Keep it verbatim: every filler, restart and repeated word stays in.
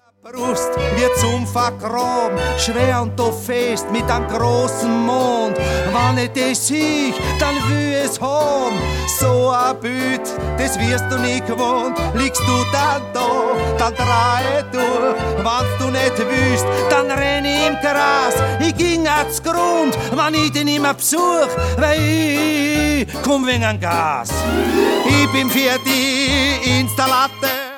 Brust wird zum Vergraben, schwer und doch fest mit einem großen Mond. Wenn ich das sieh, dann will es haben. So ein Bild, das wirst du nicht gewohnt. Liegst du dann da, dann dreh durch. Wenn du nicht willst, dann renn ich im Gras. Ich ging ans Grund, wenn ich den immer besuch, weil ich komm wegen Gas. Ich bin für die Installateur.